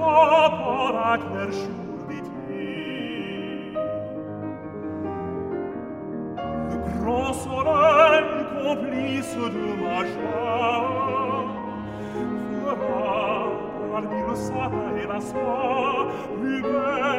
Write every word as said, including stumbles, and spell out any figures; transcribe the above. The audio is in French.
pas par la claire jour d'été. Le grand soleil, complice de ma joie, fera parmi le sapin et la soie plus belle